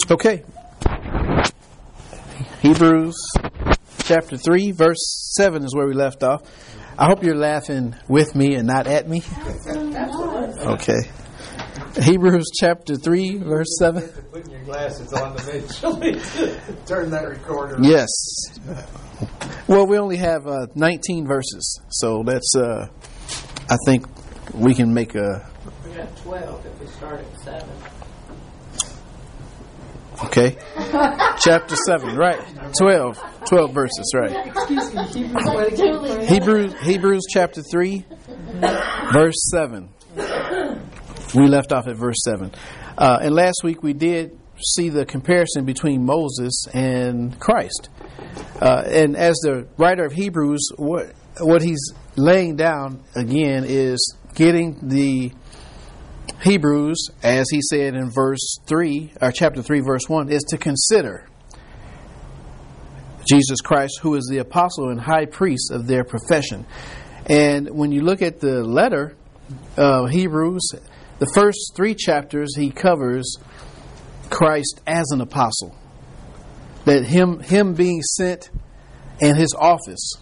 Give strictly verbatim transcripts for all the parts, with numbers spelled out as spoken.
Okay. Hebrews chapter three, verse seven is where we left off. I hope you're laughing with me and not at me. Okay. Hebrews chapter three, verse seven. Putting your glasses on eventually. Turn that recorder. Yes. Well, we only have uh, nineteen verses, so that's. Uh, I think we can make a. We got twelve if we start at seven. Okay. Chapter seven, right? Twelve. Twelve verses, right? Excuse me, Hebrews. Hebrews, Hebrews chapter three, verse seven. We left off at verse seven. Uh, and last week we did see the comparison between Moses and Christ. Uh, and as the writer of Hebrews, what what he's laying down again is getting the Hebrews, as he said in verse three, or chapter three, verse one, is to consider Jesus Christ, who is the apostle and high priest of their profession. And when you look at the letter of Hebrews, the first three chapters he covers Christ as an apostle, that him him being sent and his office.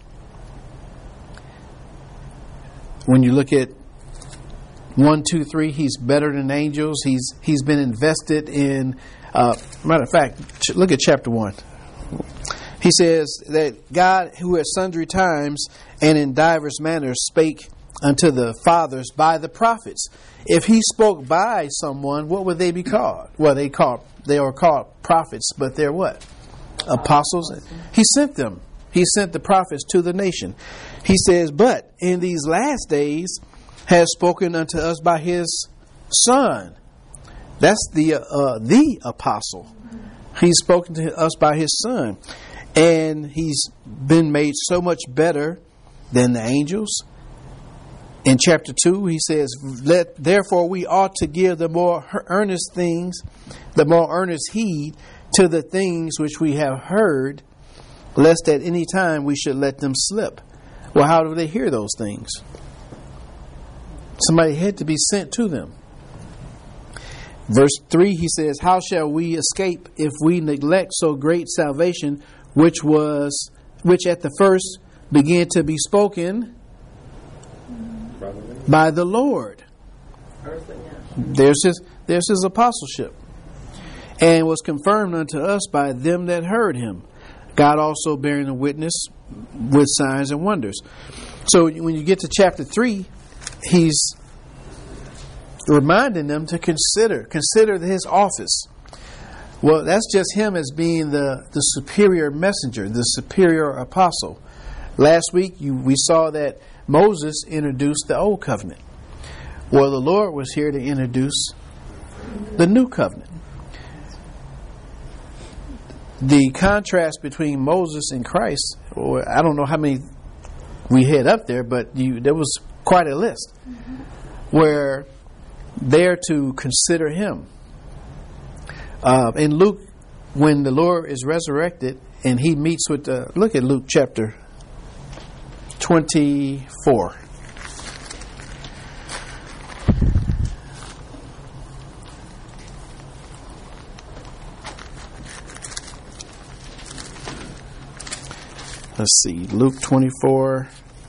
When you look at one, two, three, he's better than angels. He's he's been invested in. Uh, matter of fact, look at chapter one. He says that God, who at sundry times and in divers manners spake unto the fathers by the prophets. If he spoke by someone, what would they be called? Well, they called they are called prophets, but they're what? Apostles. He sent them. He sent the prophets to the nation. He says, but in these last days has spoken unto us by his Son. That's the uh, the apostle. He's spoken to us by his Son. And he's been made so much better than the angels. In chapter two, he says, "Let therefore we ought to give the more earnest things, the more earnest heed to the things which we have heard, lest at any time we should let them slip." Well, how do they hear those things? Somebody had to be sent to them. Verse three, he says, "How shall we escape if we neglect so great salvation, which was, which at the first began to be spoken by the Lord?" There's his, there's his apostleship. "And was confirmed unto us by them that heard him. God also bearing a witness with signs and wonders." So when you get to chapter three, he's reminding them to consider, consider his office. Well, that's just him as being the, the superior messenger, the superior apostle. Last week you, we saw that Moses introduced the old covenant. Well, the Lord was here to introduce the new covenant. The contrast between Moses and Christ, or I don't know how many we had up there, but you, there was quite a list, mm-hmm. where they're to consider him. Uh, in Luke, when the Lord is resurrected and he meets with the, look at Luke chapter twenty-four. Let's see, Luke twenty-four.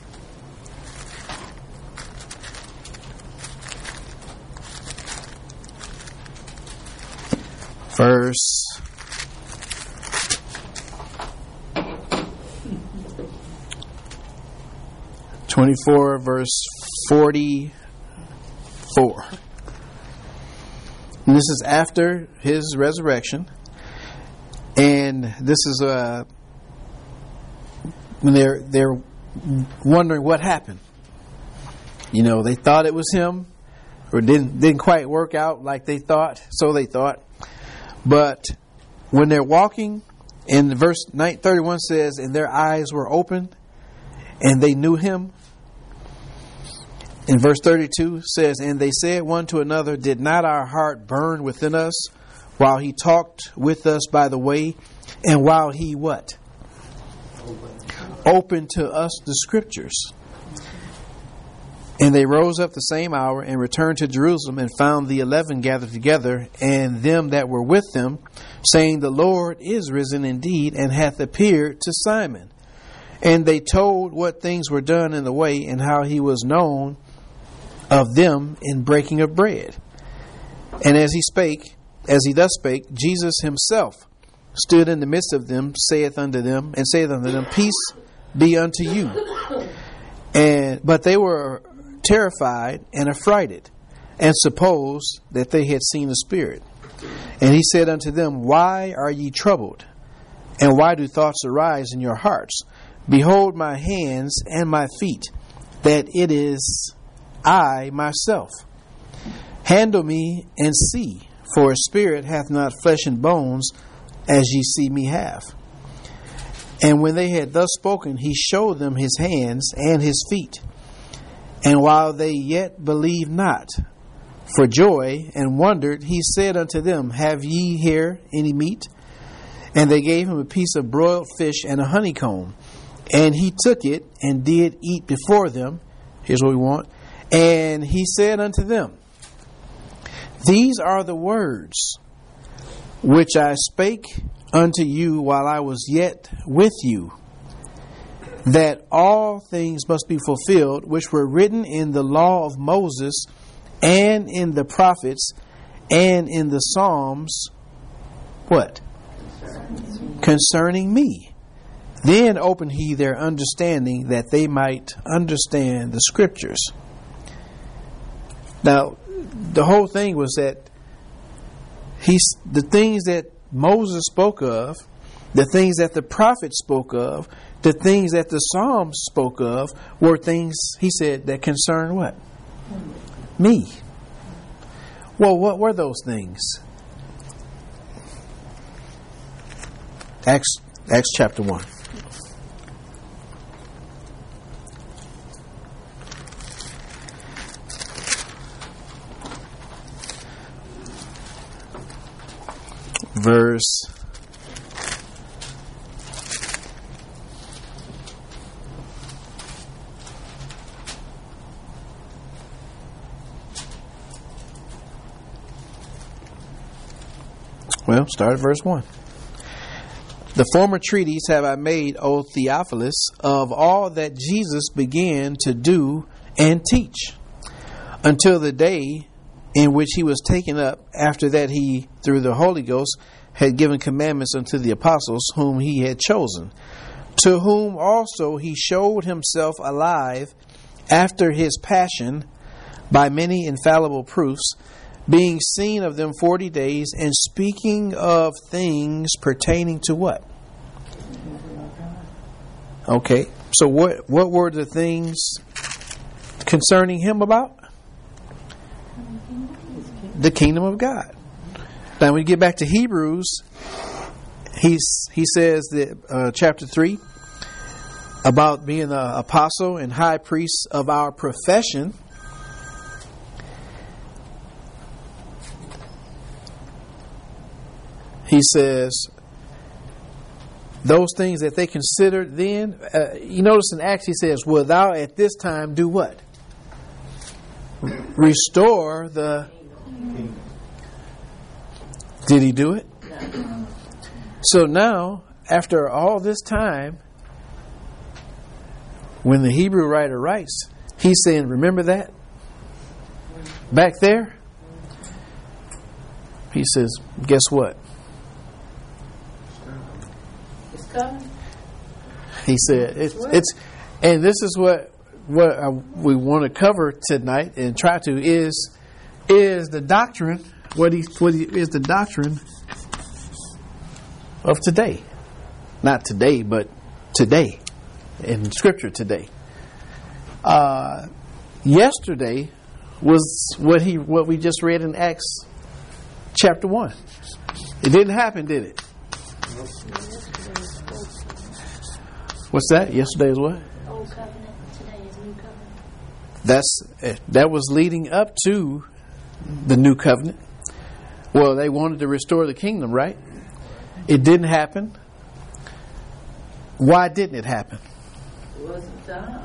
Verse twenty-four, verse forty-four. And this is after his resurrection, and this is uh, when they're they're wondering what happened. You know, they thought it was him, or didn't didn't quite work out like they thought. So they thought. But when they're walking, and verse thirty-one says, "And their eyes were opened, and they knew him." And verse thirty-two says, "And they said one to another, Did not our heart burn within us while he talked with us by the way, and while he what? Opened to us the scriptures." And they rose up the same hour and returned to Jerusalem, and found the eleven gathered together, and them that were with them, saying, The Lord is risen indeed, and hath appeared to Simon. And they told what things were done in the way, and how he was known of them in breaking of bread. And as he spake, as he thus spake, Jesus himself stood in the midst of them, saith unto them, and saith unto them, Peace be unto you. And but they were terrified and affrighted, and supposed that they had seen a spirit. And he said unto them, Why are ye troubled? And why do thoughts arise in your hearts? Behold my hands and my feet, that it is I myself. Handle me and see, for a spirit hath not flesh and bones, as ye see me have. And when they had thus spoken, he showed them his hands and his feet. And while they yet believed not, for joy, and wondered, he said unto them, Have ye here any meat? And they gave him a piece of broiled fish and a honeycomb. And he took it and did eat before them. Here's what we want. And he said unto them, These are the words which I spake unto you while I was yet with you, that all things must be fulfilled which were written in the law of Moses, and in the prophets, and in the Psalms. What? Concerning me. Then opened he their understanding, that they might understand the scriptures. Now, the whole thing was that he's the things that Moses spoke of, the things that the prophets spoke of, the things that the Psalms spoke of, were things, he said, that concern what? Me. Well, what were those things? Acts, Acts chapter one. Verse Well, start at verse one. The former treatise have I made, O Theophilus, of all that Jesus began to do and teach, until the day in which he was taken up, after that he, through the Holy Ghost, had given commandments unto the apostles whom he had chosen, to whom also he showed himself alive after his passion by many infallible proofs, being seen of them forty days, and speaking of things pertaining to what? Okay, so what what were the things concerning him about? The kingdom of God. Now, when you get back to Hebrews, he's he says that uh, chapter three about being an apostle and high priest of our profession. He says those things that they considered then. Uh, you notice in Acts he says, "Will thou at this time do what? Restore the." Did he do it? So now, after all this time, when the Hebrew writer writes, he's saying, "Remember that back there?" He says, "Guess what? Coming. He said, it's, it's, and this is what what I, we want to cover tonight and try to is is the doctrine. What he what he, is the doctrine of today, not today, but today in Scripture today. Uh, yesterday was what he what we just read in Acts chapter one. It didn't happen, did it? What's that? Yesterday is what? Old covenant. Today is new covenant. That's that was leading up to the new covenant. Well, they wanted to restore the kingdom, right? It didn't happen. Why didn't it happen? It wasn't time.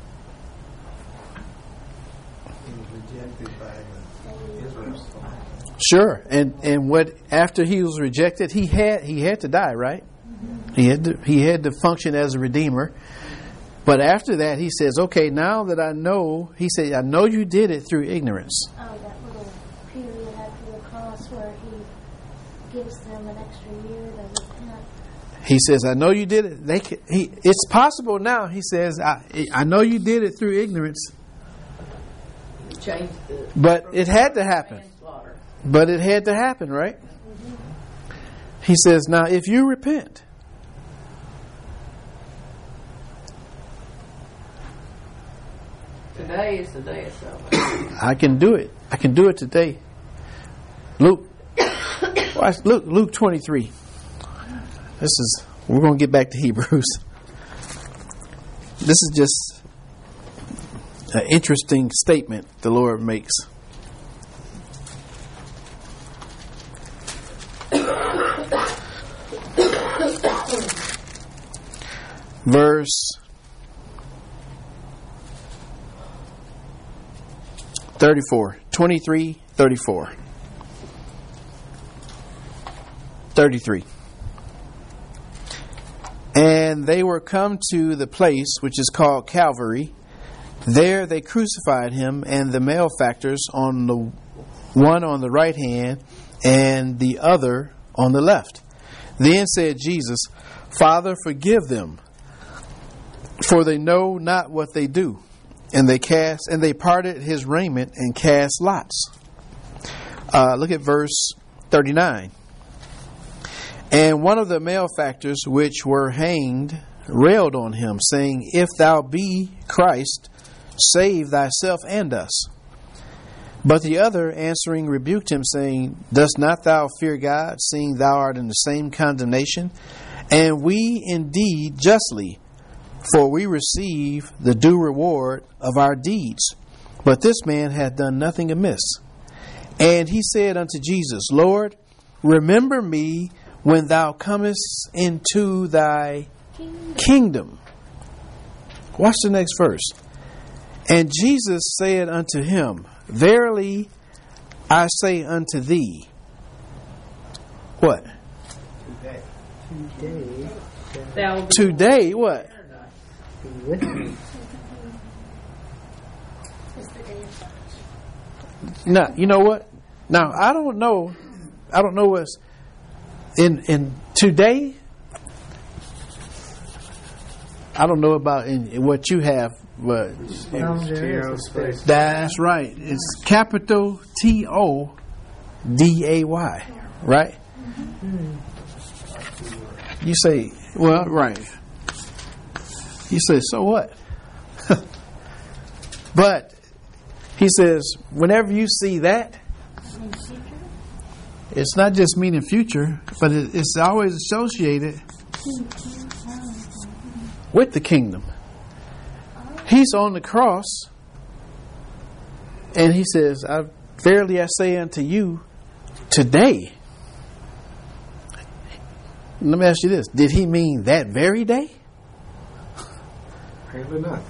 He was rejected by the Israel. Sure. And and what after he was rejected, he had he had to die, right? He had to he had to function as a redeemer. But after that, he says, "Okay, now that I know," he said, "I know you did it through ignorance." Oh, that little period after the cross where he gives them an extra year to repent. He says, "I know you did it." They can, he it's possible now. He says, "I I know you did it through ignorance." Changed the. But it had to happen. Manslaughter. But it had to happen, right? He says, "Now if you repent." Today is the day of salvation. I can do it. I can do it today. Luke, watch, Luke, Luke twenty-three. This is, we're going to get back to Hebrews. This is just an interesting statement the Lord makes. Verse thirty-four. twenty-three, thirty-four. thirty-three. And they were come to the place which is called Calvary. There they crucified him and the malefactors, on the one on the right hand and the other on the left. Then said Jesus, Father, forgive them, for they know not what they do. And they cast and they parted his raiment and cast lots. Uh, look at verse thirty-nine. And one of the malefactors which were hanged railed on him, saying, If thou be Christ, save thyself and us. But the other answering rebuked him, saying, Dost not thou fear God, seeing thou art in the same condemnation? And we indeed justly, for we receive the due reward of our deeds. But this man hath done nothing amiss. And he said unto Jesus, Lord, remember me when thou comest into thy kingdom. Watch the next verse. And Jesus said unto him, Verily I say unto thee, what? Today. Today, Thou will be Today, what? be with me. It's the day of salvation. Now, you know what? Now, I don't know. I don't know what's in in today. I don't know about in, in what you have, but Down there is a space. that's right. It's capital T O D A Y, right? You say, well, right. You say, so what? But he says, whenever you see that, In future, it's not just meaning future, but it, it's always associated with the kingdom. He's on the cross, and he says, I, Verily I say unto you, today. Let me ask you this. Did he mean that very day? Apparently not.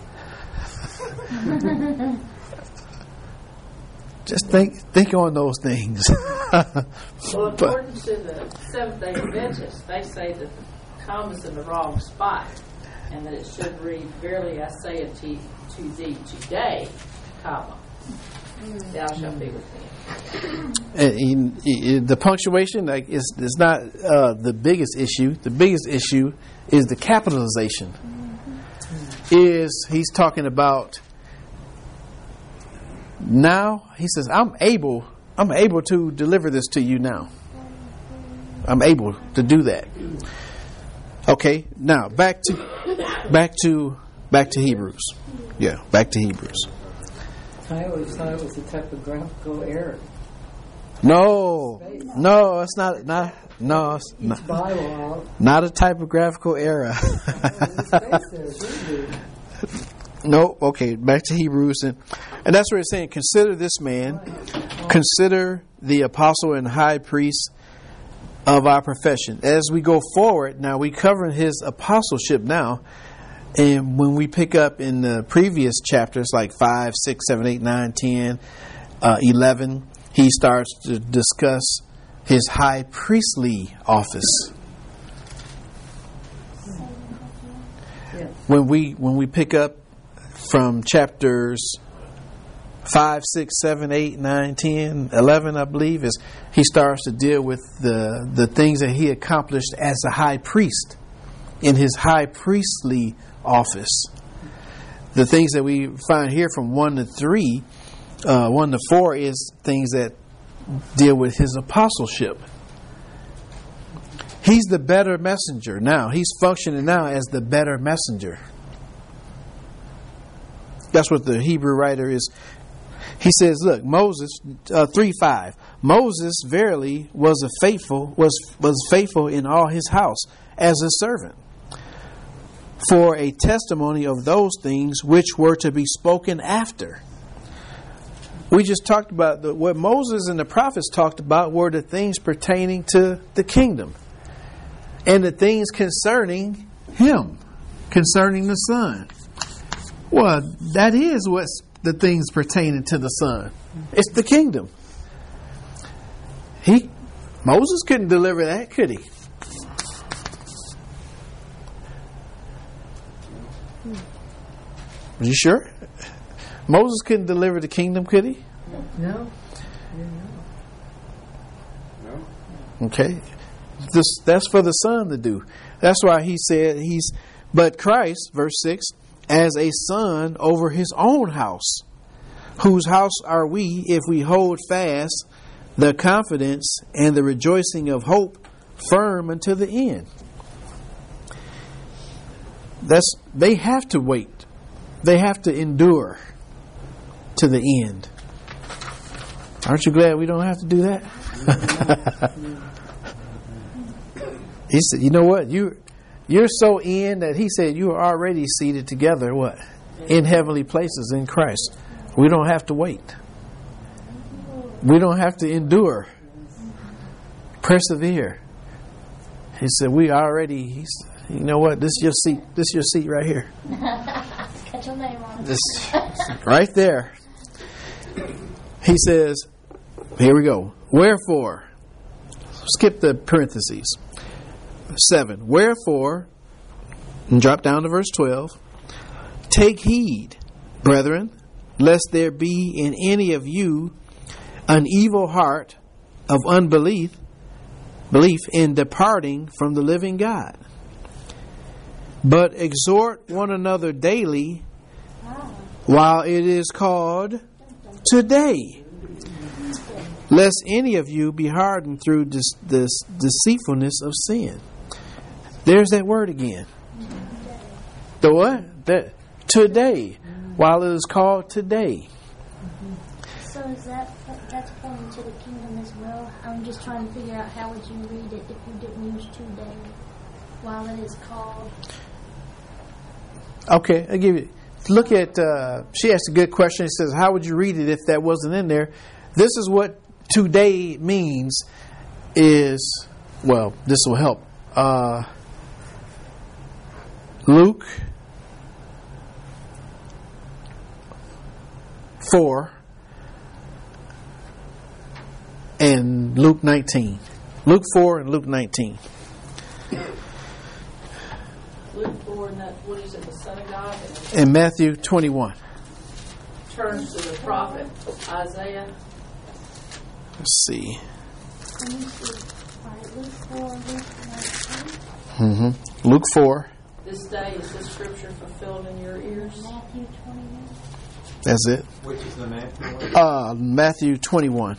Just think think on those things. Well, according to the Seventh-day Adventists, they say that the comma's in the wrong spot, and that it should read, Verily I say unto to thee today, comma, thou shalt be with me. And, and, and the punctuation, like, is is not uh, the biggest issue. The biggest issue is the capitalization. Is he's talking about now? He says, "I'm able. I'm able to deliver this to you now. I'm able to do that." Okay, now back to back to back to Hebrews. Yeah, back to Hebrews. I always thought it was a typographical error. No, no, it's not. Not no, it's Each not, Bible out. not a typographical error. There's a space there, shouldn't be. No, okay, back to Hebrews. And, and that's where it's saying, consider this man, consider the apostle and high priest of our profession. As we go forward, now we cover his apostleship now. And when we pick up in the previous chapters, like five, six, seven, eight, nine, ten, uh, eleven, he starts to discuss his high priestly office. When we when we pick up from chapters five, six, seven, eight, nine, ten, eleven, I believe, is he starts to deal with the the things that he accomplished as a high priest in his high priestly office. The things that we find here from one to three, uh, one to four, is things that deal with his apostleship. He's the better messenger now. He's functioning now as the better messenger. That's what the Hebrew writer is. He says, look, Moses, uh, three five. Moses verily was a faithful, was, was faithful in all his house as a servant, for a testimony of those things which were to be spoken after. We just talked about the, what Moses and the prophets talked about were the things pertaining to the kingdom and the things concerning him, concerning the Son. Well, that is what's the things pertaining to the Son. It's the kingdom. He, Moses couldn't deliver that, could he? Are you sure? Moses couldn't deliver the kingdom, could he? No. No. Okay. This, that's for the Son to do. That's why he said he's, but Christ, verse six, as a son over his own house, whose house are we if we hold fast the confidence and the rejoicing of hope firm until the end. That's, they have to wait. They have to endure to the end. Aren't you glad we don't have to do that? He said, you know what? You, you're so in that he said you are already seated together, what? In heavenly places in Christ. We don't have to wait. We don't have to endure. Persevere. He said, we already, he's, you know what? This is your seat. This is your seat right here. Got your name on it. This, right there. He says, here we go. Wherefore, skip the parentheses. Seven. Wherefore, and drop down to verse twelve. Take heed, brethren, lest there be in any of you an evil heart of unbelief, belief in departing from the living God. But exhort one another daily while it is called today, lest any of you be hardened through this, this deceitfulness of sin. There's that word again. The what? That today, while it is called today. So is that that's pointing to the kingdom as well? I'm just trying to figure out how would you read it if you didn't use today, while it is called. Okay, I'll give you. Look at. Uh, she asked a good question. She says, "How would you read it if that wasn't in there?" This is what today means. Is well, this will help. Uh, Luke four and Luke nineteen. Luke four and Luke nineteen. Luke four, and that, what is it, the synagogue? And Matthew twenty-one. Turns to the prophet Isaiah. Let's see. Let me see. All right, Luke four, Luke Mm-hmm. Luke four. This day is the scripture fulfilled in your ears. Matthew twenty-one. That's it. Which is the Matthew one? Uh, Matthew twenty-one.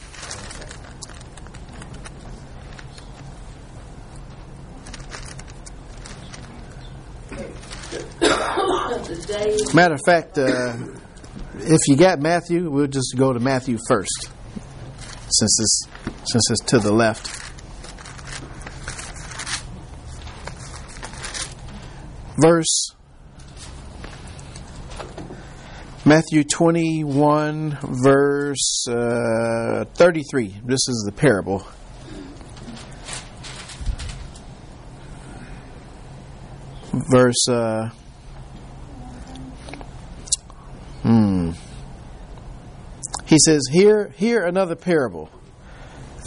The day is Matter of fact, uh, if you got Matthew, we'll just go to Matthew first, since it's since it's to the left. Verse Matthew twenty-one, verse uh, thirty-three. This is the parable. Verse. Uh, hmm. He says, "Hear, hear another parable.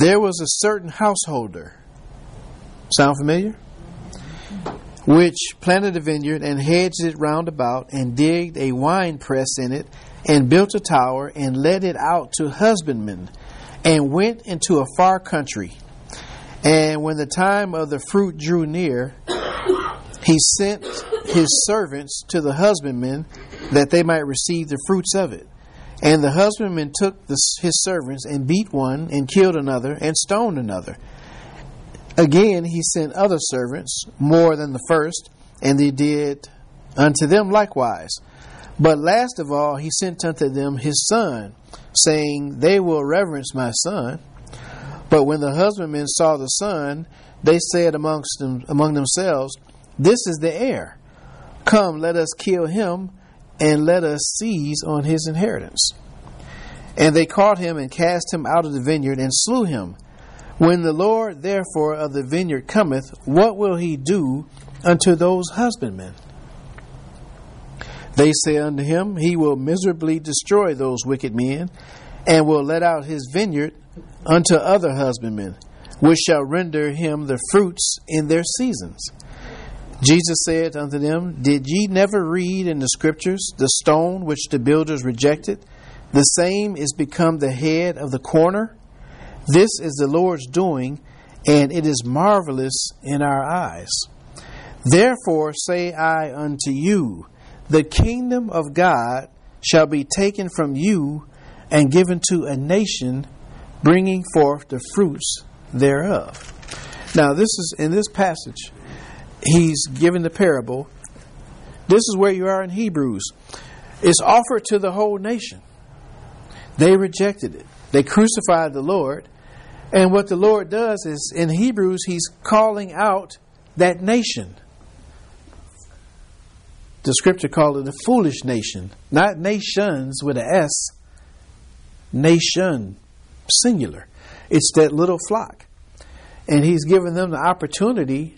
There was a certain householder, sound familiar? Which planted a vineyard and hedged it round about, and digged a wine press in it, and built a tower, and let it out to husbandmen, and went into a far country. And when the time of the fruit drew near, he sent his servants to the husbandmen, that they might receive the fruits of it. And the husbandmen took the, his servants, and beat one, and killed another, and stoned another. Again he sent other servants, more than the first, and they did unto them likewise. But last of all he sent unto them his son, saying, They will reverence my son. But when the husbandmen saw the son, they said amongst them, among themselves, This is the heir. Come, let us kill him, and let us seize on his inheritance. And they caught him, and cast him out of the vineyard, and slew him. When the Lord therefore of the vineyard cometh, what will he do unto those husbandmen? They say unto him, He will miserably destroy those wicked men, and will let out his vineyard unto other husbandmen, which shall render him the fruits in their seasons. Jesus said unto them, Did ye never read in the scriptures, the stone which the builders rejected, the same is become the head of the corner? This is the Lord's doing, and it is marvelous in our eyes. Therefore say I unto you, the kingdom of God shall be taken from you, and given to a nation, bringing forth the fruits thereof. Now this is, in this passage, he's given the parable. This is where you are in Hebrews. It's offered to the whole nation. They rejected it. They crucified the Lord. And what the Lord does is, in Hebrews, he's calling out that nation. The scripture called it a foolish nation. Not nations with an S. Nation, singular. It's that little flock. And he's given them the opportunity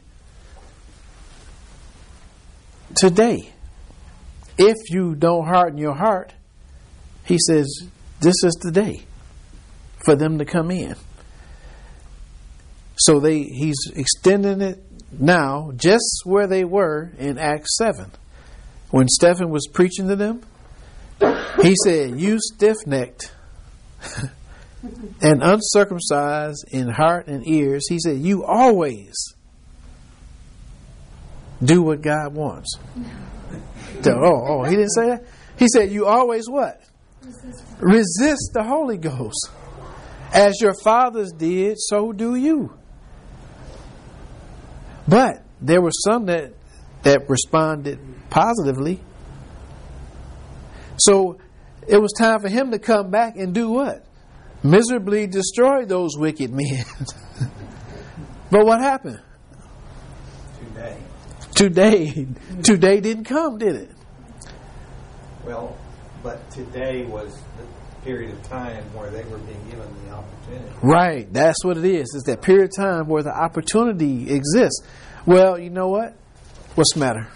today. If you don't harden your heart, he says, this is the day for them to come in. So they he's extending it now just where they were in Acts seven. When Stephen was preaching to them, he said, You stiff-necked and uncircumcised in heart and ears, he said, you always do what God wants. Oh, oh, he didn't say that? He said, you always what? Resist the Holy Ghost. As your fathers did, so do you. But there were some that that responded positively. So it was time for him to come back and do what? Miserably destroy those wicked men. But what happened? Today. Today. Today didn't come, did it? Well, but today was the period of time where they were being given the opportunity. Right. That's what it is. It's that period of time where the opportunity exists. Well, you know what? What's the matter?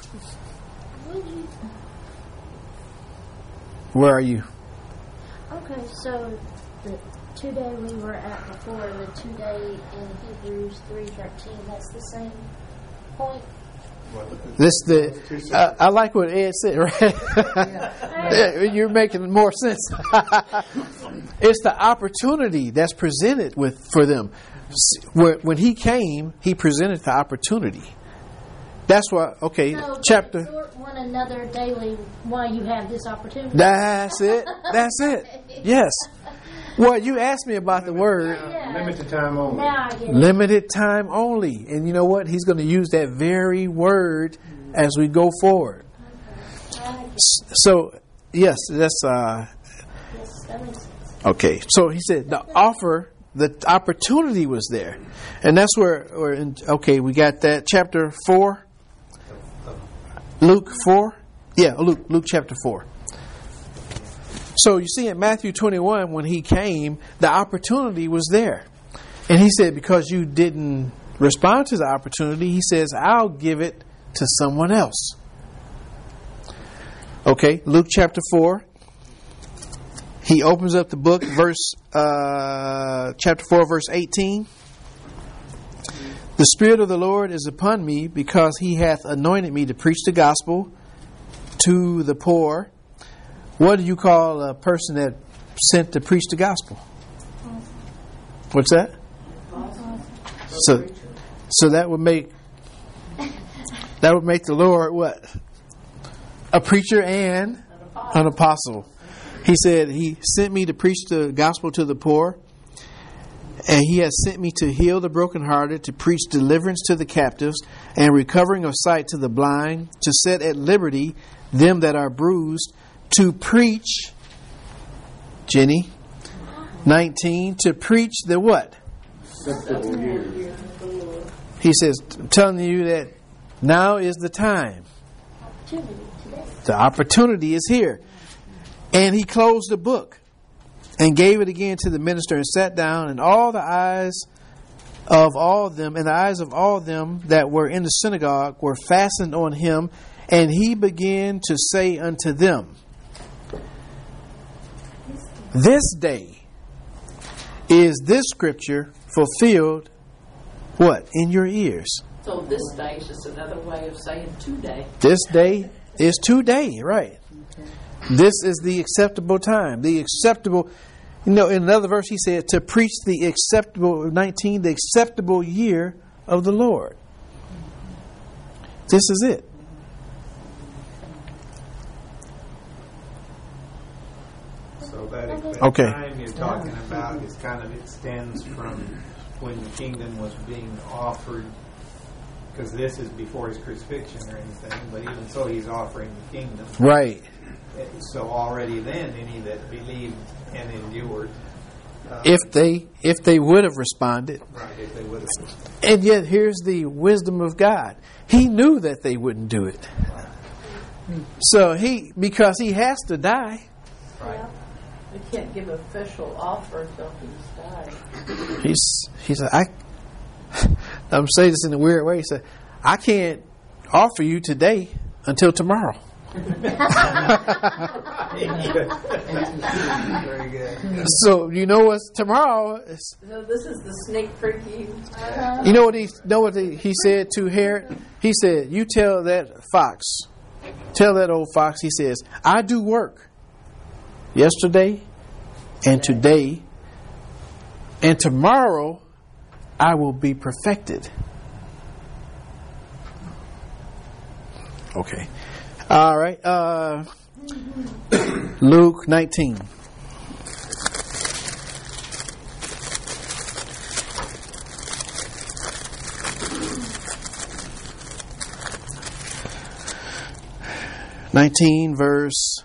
Where are you? Okay, so the two day we were at before, the two day in Hebrews three thirteen, that's the same point? This the uh, I like what Ed said, right? You're making more sense. It's the opportunity that's presented with for them. When he came, he presented the opportunity. That's why. Okay, so chapter. Exhort one another daily while you have this opportunity. That's it. That's it. Yes. Well, you asked me about the word. Yeah. Limited time only. Now I get it. Limited time only. And you know what? He's going to use that very word as we go forward. I get it. So, yes, that's... Uh, Yes, that makes sense. okay. So he said the offer, the opportunity was there. And that's where... Or in, okay, we got that. Chapter four. Luke four. Yeah, Luke, Luke chapter four. So you see in Matthew twenty-one, when he came, the opportunity was there. And he said, because you didn't respond to the opportunity, he says, I'll give it to someone else. Okay, Luke chapter four. he opens up the book, verse uh, chapter four, verse eighteen. The Spirit of the Lord is upon me, because He hath anointed me to preach the gospel to the poor. What do you call a person that sent to preach the gospel? What's that? So, so that would make that would make the Lord what? A preacher and an apostle. He said He sent me to preach the gospel to the poor, and He has sent me to heal the brokenhearted, to preach deliverance to the captives, and recovering of sight to the blind, to set at liberty them that are bruised, to preach, Jenny, nineteen, to preach the what? He says, I'm telling you that now is the time. The opportunity is here. And He closed the book and gave it again to the minister, and sat down, and all the eyes of all them, and the eyes of all them that were in the synagogue were fastened on Him, and He began to say unto them, this day is this scripture fulfilled, what? In your ears. So this day is just another way of saying today. This day is today, right? This is the acceptable time. The acceptable, you know, in another verse He said, to preach the acceptable, nineteen, the acceptable year of the Lord. This is it. So that, that Okay. time you're talking about is kind of extends from when the kingdom was being offered, because this is before His crucifixion or anything, but even so He's offering the kingdom. Right. So already then, any that believed and endured, uh, If they if they would have responded. right, if they would have. And yet here's the wisdom of God. He knew that they wouldn't do it. So he, because He has to die. Right. We can't give official offer until He's died. He's he said, I I'm saying this in a weird way. He said, I can't offer you today until tomorrow. Very good. So you know what's tomorrow? Is, So this is the sneak preview. you know what he know what he, he said to Herod? He said, "You tell that fox, tell that old fox." He says, "I do work yesterday and today, and tomorrow I will be perfected." Okay. All right. Uh, Luke nineteen. nineteen, verse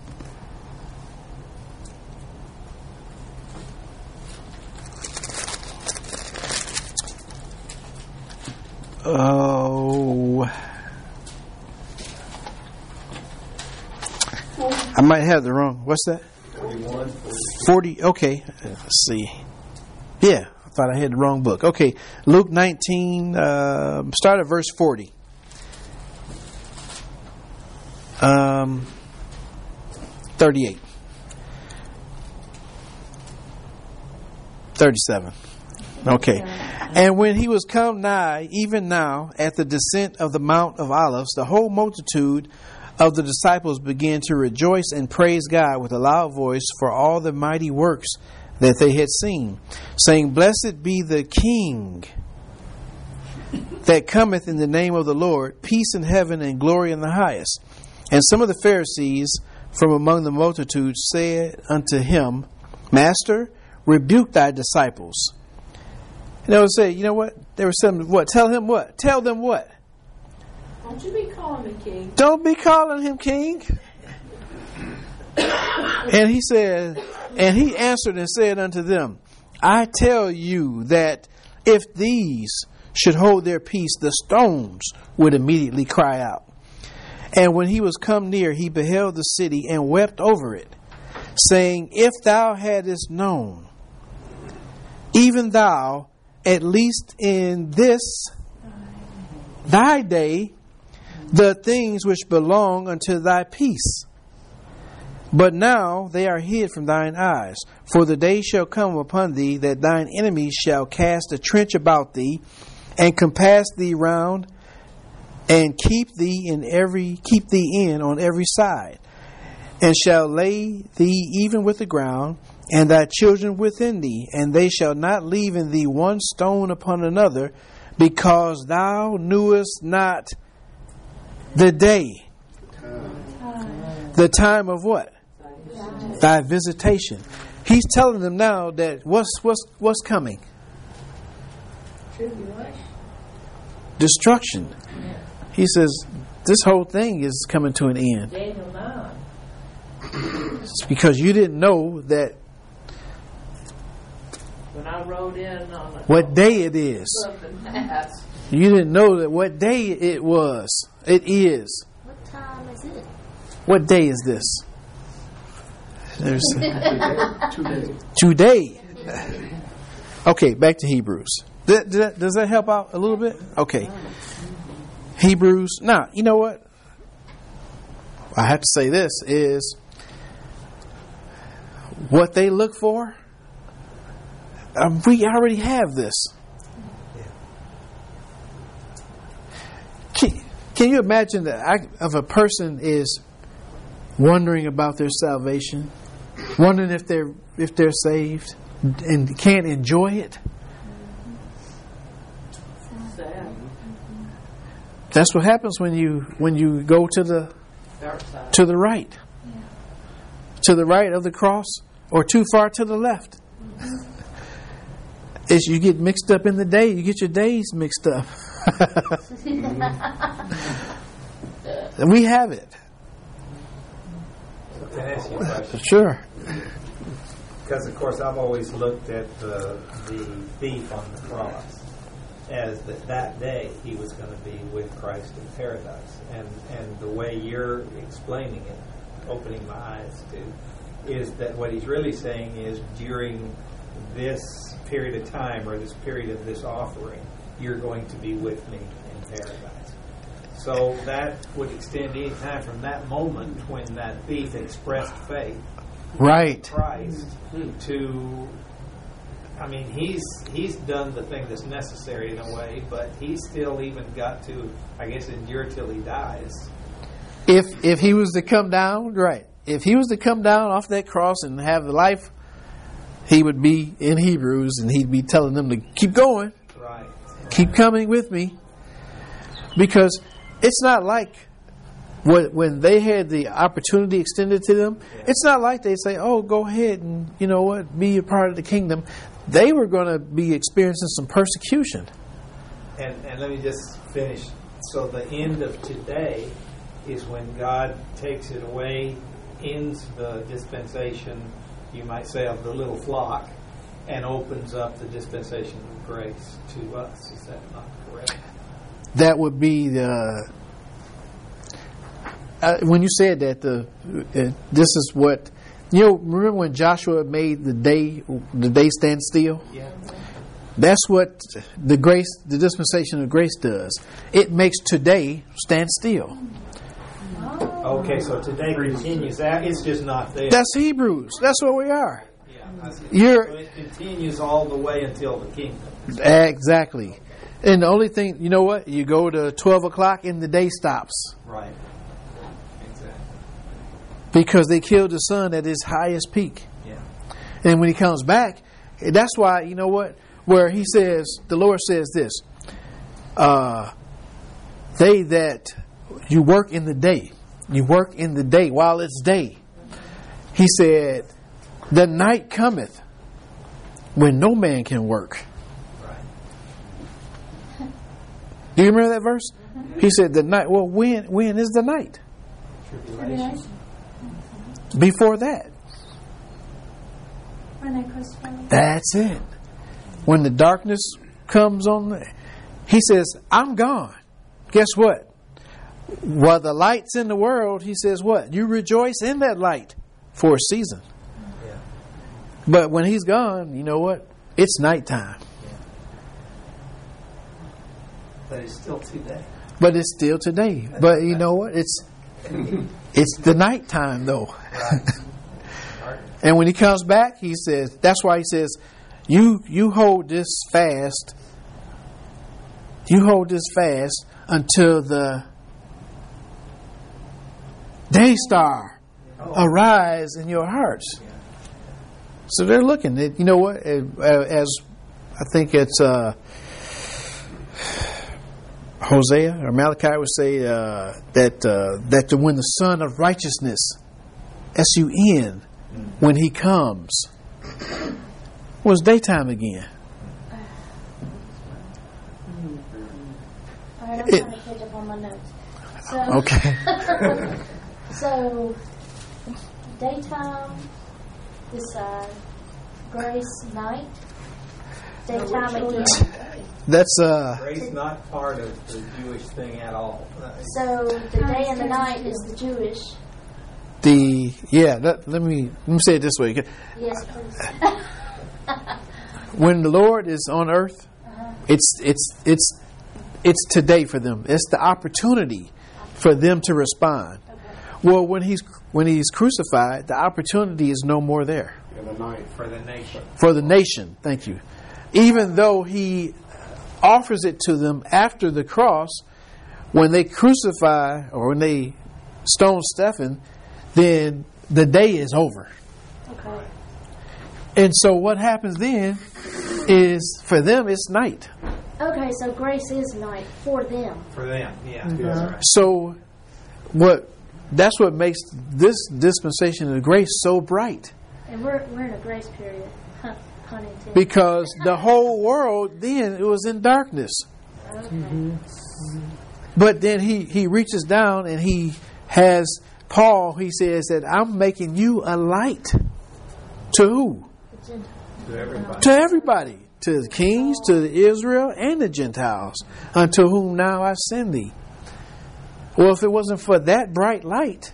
Oh, I might have the wrong. What's that? forty-one, forty. Okay, let's see. Yeah, I thought I had the wrong book. Okay, Luke nineteen. Uh, start at verse forty. Um, thirty-eight. thirty-seven. Okay. And when he was come nigh, even now, at the descent of the Mount of Olives, the whole multitude of the disciples began to rejoice and praise God with a loud voice for all the mighty works that they had seen, saying, Blessed be the King that cometh in the name of the Lord, peace in heaven and glory in the highest. And some of the Pharisees from among the multitude said unto him, Master, rebuke thy disciples. And they would say, you know what? They were saying, what? Tell him what? Tell them what? Don't you be calling me king. Don't be calling him king. And he said, and he answered and said unto them, I tell you that if these should hold their peace, the stones would immediately cry out. And when he was come near, he beheld the city and wept over it, saying, If thou hadst known, even thou, at least in this thy day, the things which belong unto thy peace. But now they are hid from thine eyes. For the day shall come upon thee that thine enemies shall cast a trench about thee, and compass thee round, and keep thee in every keep thee in on every side, and shall lay thee even with the ground, and thy children within thee, and they shall not leave in thee one stone upon another, because thou knewest not the day, the time of what? Thy visitation. He's telling them now that what's what's what's coming? Tribulation. Destruction. He says this whole thing is coming to an end. Daniel nine. It's because you didn't know that When I rode in on a what day it is. something that, You didn't know that what day it was. It is. What time is it? What day is this? There's Today. today. Okay, back to Hebrews. Does that, does that help out a little bit? Okay. Hebrews. Now, you know what? I have to say this is what they look for. Um, we already have this. Can, can you imagine the act of a person is wondering about their salvation, wondering if they're if they're saved, and can't enjoy it? sad, That's what happens when you when you go to the dark side. to the right, to the right of the cross, or too far to the left. As you get mixed up in the day, you get your days mixed up. And we have it. Can I ask you a question? Sure. Because, of course, I've always looked at the, the thief on the cross as that that day he was going to be with Christ in paradise. And, and the way you're explaining it, opening my eyes to, is that what he's really saying is during this period of time, or this period of this offering, you're going to be with me in paradise. So that would extend any time from that moment when that thief expressed faith Right. Christ to, I mean, he's he's done the thing that's necessary in a way, but he's still even got to, I guess, endure till he dies. If if he was to come down, right. If he was to come down off that cross and have the life, he would be in Hebrews and he'd be telling them to keep going, Right. keep coming with me. Because it's not like when, when they had the opportunity extended to them, it's not like they say, oh, go ahead and, you know what, be a part of the kingdom. They were going to be experiencing some persecution. And and let me just finish. So the end of today is when God takes it away, ends the dispensation, you might say, of the little flock, and opens up the dispensation of grace to us. Is that not correct? That would be the uh, when you said that the uh, this is what you know. Remember when Joshua made the day the day stand still? Yeah. That's what the grace, the dispensation of grace does. It makes today stand still. Okay, so today continues. That it's just not there. That's Hebrews. That's where we are. Yeah, I see. You're So it continues all the way until the kingdom. exactly. And the only thing, you know what? You go to twelve o'clock and the day stops Right. Exactly. because they killed the sun at his highest peak. Yeah. And when he comes back, that's why, you know what? Where he says, the Lord says this, uh, they that you work in the day, you work in the day while it's day. He said, the night cometh when no man can work. Right. Do you remember that verse? He said, the night, well, when when is the night? Tribulation. Before that. When they crucified. That's it. When the darkness comes on, the, he says, I'm gone. Guess what? While the light's in the world, he says what? You rejoice in that light for a season. Yeah. But when he's gone, you know what? It's nighttime. But it's still today. But it's still today. But you know what? It's it's the nighttime though. Right. And when he comes back, he says, that's why he says, you you hold this fast, you hold this fast until the day star arise in your hearts. So they're looking at, you know what, as I think it's uh, Hosea or Malachi would say uh, that uh, that when the Son of Righteousness, S U N, when he comes, was daytime again. All right, I'm It- trying to catch up on my notes. So, Okay. so daytime this side, grace night, daytime again. That's uh Grace not part of the Jewish thing at all. So the day and the night is the Jewish. the yeah. That, let me let me say it this way. Yes, please. When the Lord is on earth, Uh-huh. it's it's it's it's today for them. It's the opportunity for them to respond. Okay. Well, when he's when he's crucified, the opportunity is no more there For the night. For the nation. for the nation. Thank you. Even though he offers it to them after the cross, when they crucify or when they stone Stephen, then the day is over. Okay. And so what happens then is for them it's night. Okay, so grace is night for them. For them, yeah. That's right. So what that's what makes this dispensation of grace so bright. And we're we're in a grace period. Huh, pun intended. Because the whole world then it was in darkness. Okay. But then he, he reaches down and he has Paul, he says that I'm making you a light. To who? The Gentiles. To everybody. To everybody. To the kings, to the Israel, and the Gentiles. Unto whom now I send thee. Well, if it wasn't for that bright light,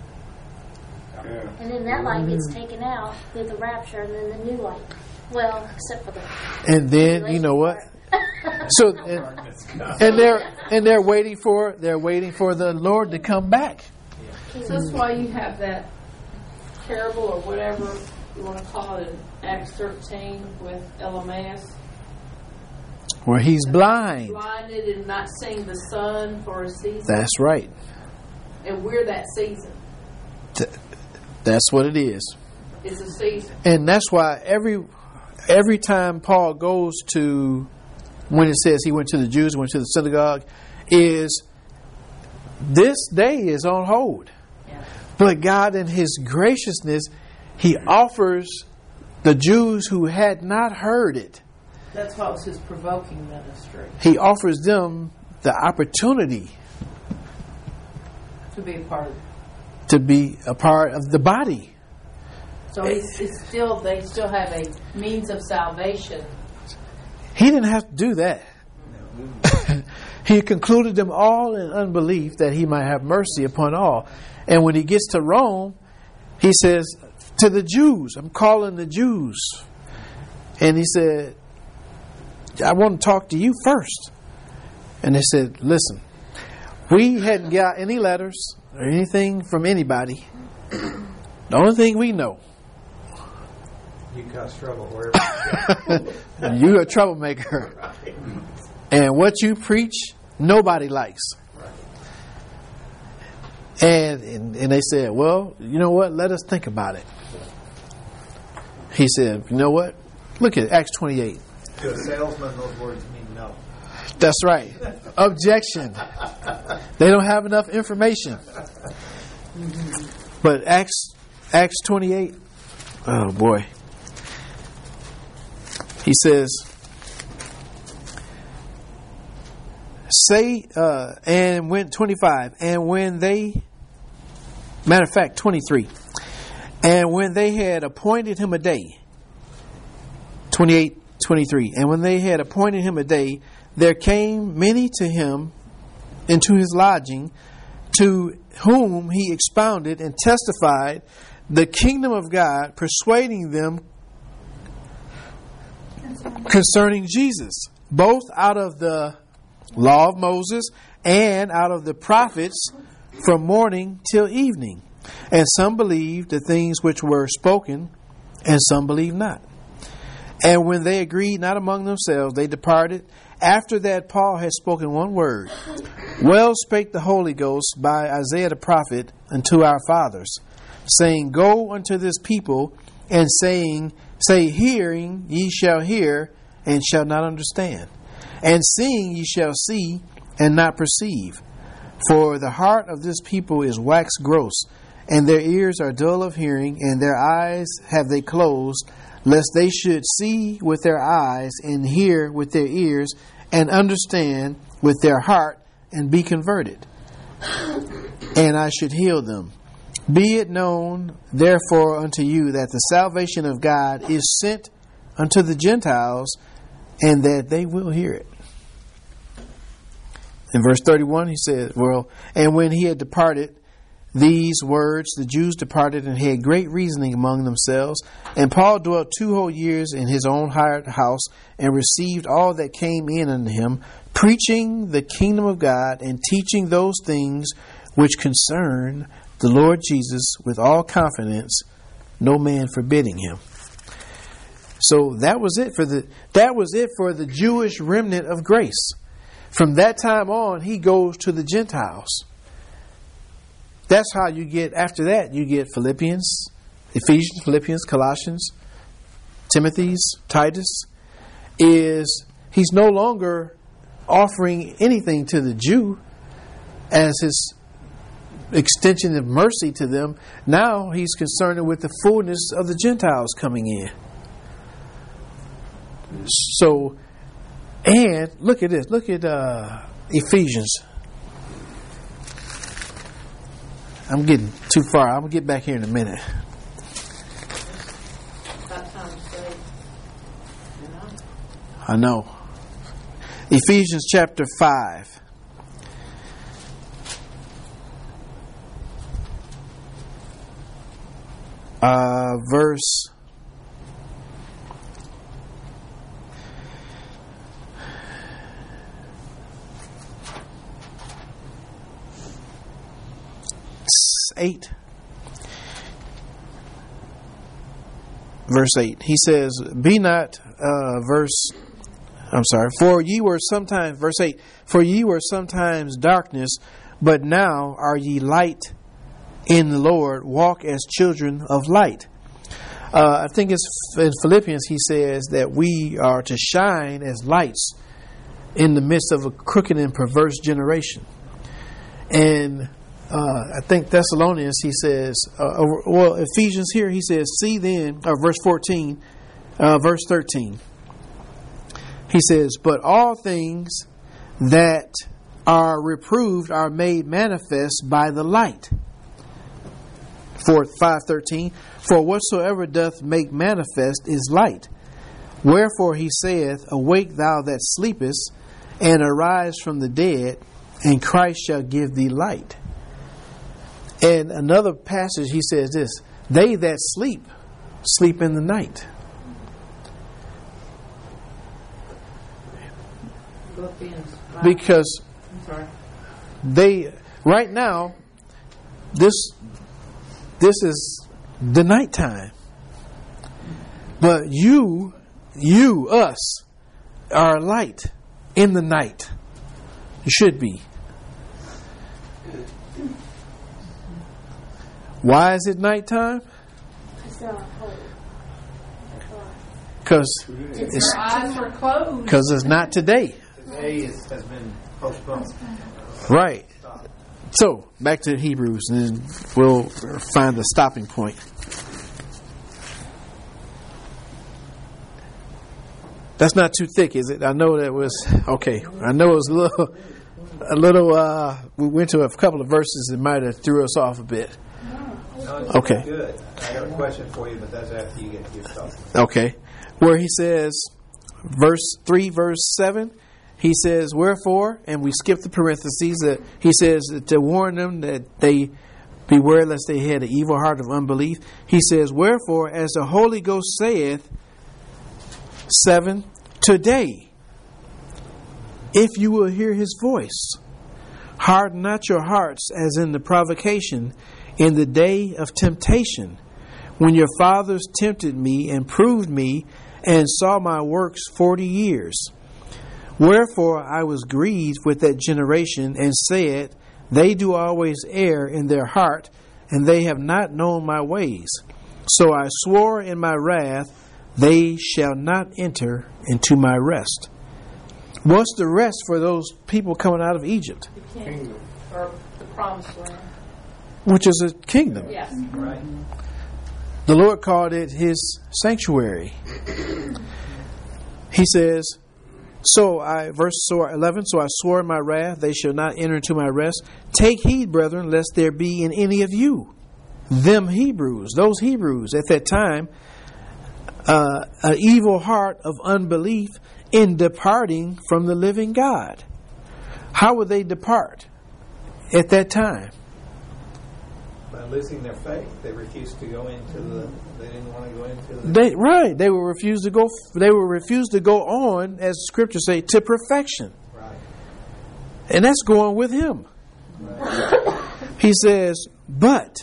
And then that light gets taken out with the rapture, and then the new light. Well, except for the. and then you know what? So and, and they're and they're waiting for they're waiting for the Lord to come back. So that's why you have that parable or whatever you want to call it in Acts thirteen with Elymas, Where he's blind. blinded and not seeing the sun for a season. That's right. And we're that season. Th- That's what it is. It's a season. And that's why every every time Paul goes to, when it says he went to the Jews, went to the synagogue, is this day is on hold. Yeah. But God in his graciousness, he offers the Jews who had not heard it, That's why it was his provoking ministry, he offers them the opportunity to be a part of it. to be a part of the body. So it's, it's still, they still have a means of salvation. He didn't have to do that. He concluded them all in unbelief that he might have mercy upon all. And when he gets to Rome, he says to the Jews, I'm calling the Jews. And he said, I want to talk to you first. And they said, listen, we hadn't got any letters or anything from anybody. The only thing we know, You cause trouble wherever you go. you're a troublemaker. Right. And what you preach, nobody likes. And, and and they said, well, you know what? Let us think about it. He said, you know what? Look at Acts twenty-eight. To a salesman, those words mean no. That's right. Objection. They don't have enough information. But Acts Acts twenty-eight, oh boy. He says, say, uh, and when, twenty-five, and when they, matter of fact, twenty-three, and when they had appointed him a day, twenty-eight, twenty-three, and when they had appointed him a day, there came many to him into his lodging, to whom he expounded and testified the kingdom of God, persuading them concerning Jesus, both out of the law of Moses and out of the prophets, from morning till evening. And some believed the things which were spoken, and some believed not. And when they agreed not among themselves, they departed. After that Paul had spoken one word, well spake the Holy Ghost by Isaiah the prophet unto our fathers, saying, Go unto this people, and saying, Say, hearing ye shall hear, and shall not understand. And seeing ye shall see, and not perceive. For the heart of this people is wax gross, and their ears are dull of hearing, and their eyes have they closed, lest they should see with their eyes, and hear with their ears, and understand with their heart, and be converted, and I should heal them. Be it known, therefore, unto you that the salvation of God is sent unto the Gentiles, and that they will hear it. In verse thirty-one, he said, well, and when he had departed these words, the Jews departed and had great reasoning among themselves. And Paul dwelt two whole years in his own hired house, and received all that came in unto him, preaching the kingdom of God, and teaching those things which concern the Lord Jesus with all confidence, no man forbidding him. So that was it for the that was it for the Jewish remnant of grace. From that time on, he goes to the Gentiles. That's how you get, after that, you get Philippians, Ephesians, Philippians, Colossians, Timothy's, Titus. Is he's no longer offering anything to the Jew as his extension of mercy to them. Now he's concerned with the fullness of the Gentiles coming in. So, and look at this. Look at uh, Ephesians. I'm getting too far. I'm going to get back here in a minute. About time to say, you know. I know. Ephesians chapter five. Uh, verse eight. Verse eight. He says, Be not, uh, verse, I'm sorry, for ye were sometimes, verse eight, for ye were sometimes darkness, but now are ye light in the Lord. Walk as children of light. Uh, I think it's in Philippians he says that we are to shine as lights in the midst of a crooked and perverse generation. And Uh, I think Thessalonians, he says, uh, well, Ephesians here, he says, see then, or verse fourteen, uh, verse thirteen. He says, but all things that are reproved are made manifest by the light. For five thirteen, for whatsoever doth make manifest is light. Wherefore he saith, awake thou that sleepest, and arise from the dead, and Christ shall give thee light. And another passage, he says this, they that sleep, sleep in the night. Philippians five. Because I'm sorry. they, right now, this, this is the nighttime. But you, you, us, are light in the night. You should be. Why is it nighttime? Because it's, Our eyes are closed. because it's not today. Today is, has been postponed. Right. So, back to Hebrews, and then we'll find the stopping point. That's not too thick, is it? I know that was, okay. I know it was a little, a little, uh, we went to a couple of verses that might have threw us off a bit. No, it's Okay. good. I got a question for you, but that's after you get to your stuff. Okay. Where he says, verse three, verse seven, he says, wherefore, and we skip the parentheses, that he says that to warn them that they beware lest they had an evil heart of unbelief. He says, wherefore, as the Holy Ghost saith, seven, today, if you will hear his voice, Harden not your hearts as in the provocation in the day of temptation, when your fathers tempted me and proved me and saw my works forty years. Wherefore I was grieved with that generation and said, they do always err in their heart, and they have not known my ways. So I swore in my wrath, they shall not enter into my rest. What's the rest for those people coming out of Egypt? The kingdom, or the promised land. Which is a kingdom. Yes. Right. The Lord called it His sanctuary. He says, so I, verse eleven, so I swore in my wrath, they shall not enter into my rest. Take heed, brethren, lest there be in any of you, them Hebrews, those Hebrews at that time, uh, an evil heart of unbelief in departing from the living God. How would they depart at that time? By losing their faith, they refused to go into the. They didn't want to go into the. They right. They will refuse to go. They will refuse to go on, as the scriptures say, to perfection. Right. And that's going with Him. Right. He says, but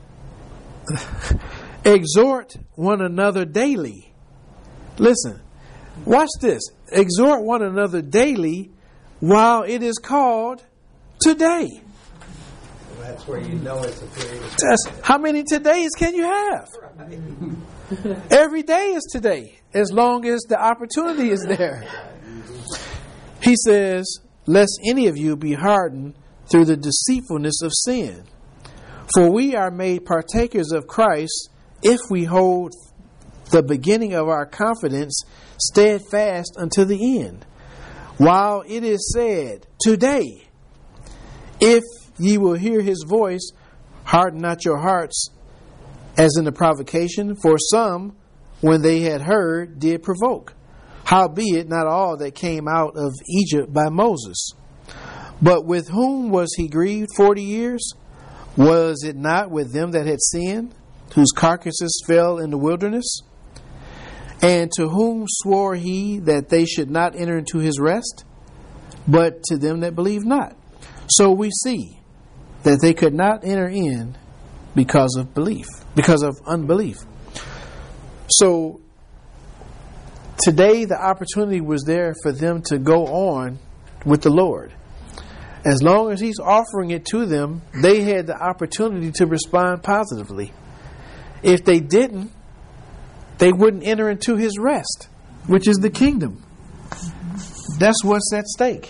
exhort one another daily. Listen, watch this. Exhort one another daily while it is called today. That's where you know it's a period of That's, how many todays can you have? Right. Every day is today, as long as the opportunity is there. He says, lest any of you be hardened through the deceitfulness of sin. For we are made partakers of Christ if we hold the beginning of our confidence steadfast unto the end. While it is said, today, if ye will hear His voice, harden not your hearts as in the provocation, for some, when they had heard, did provoke. Howbeit, not all that came out of Egypt by Moses. But with whom was he grieved forty years? Was it not with them that had sinned, whose carcasses fell in the wilderness? And to whom swore he that they should not enter into his rest? But to them that believe not. So we see that they could not enter in because of belief, because of unbelief. So today the opportunity was there for them to go on with the Lord. As long as He's offering it to them, they had the opportunity to respond positively. If they didn't, they wouldn't enter into His rest, which is the kingdom. That's what's at stake.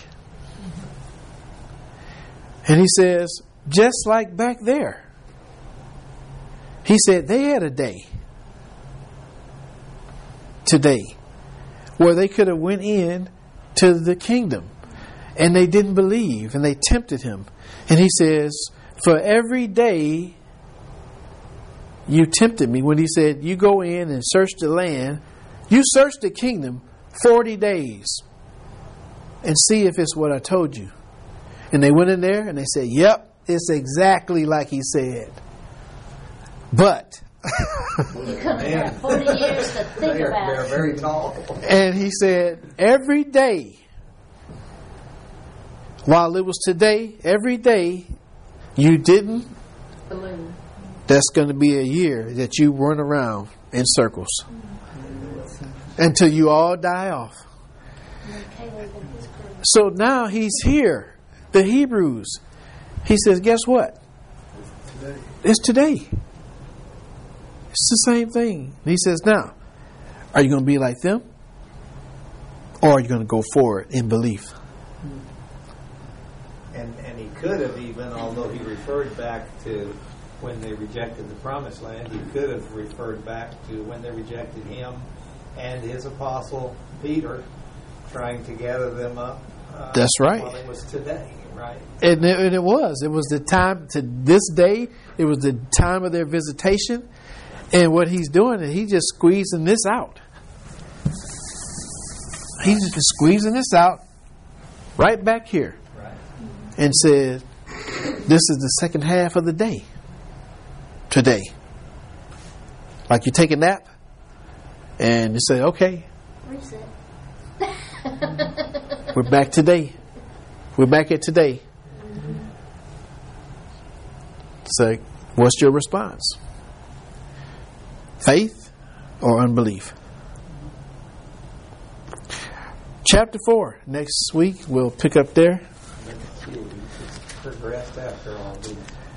And He says, just like back there, He said they had a day today where they could have went in to the kingdom, and they didn't believe, and they tempted Him. And He says, for every day you tempted me, when He said, you go in and search the land, you search the kingdom forty days and see if it's what I told you. And they went in there and they said, yep, it's exactly like He said. But You come here forty years to think They're, about they're it. very tall. and He said, every day, while it was today, every day you didn't, Balloon. that's going to be a year that you run around in circles until you all die off. Caleb and his crew. So now He's here, the Hebrews. He says, guess what? It's today. It's the same thing. And He says, now, are you going to be like them? Or are you going to go forward in belief? And and He could have even, although He referred back to when they rejected the promised land, He could have referred back to when they rejected Him and His apostle Peter, trying to gather them up. Uh, That's right. Well, it was today, right? And it, and it was. It was the time to this day. It was the time of their visitation. And what He's doing is He's just squeezing this out. He's just squeezing this out right back here. Right. And said, this is the second half of the day. Today. Like you take a nap and you say, okay, Reset. we're back today. We're back at today. So, what's your response? Faith or unbelief? Chapter four. Next week we'll pick up there. Progressed after all these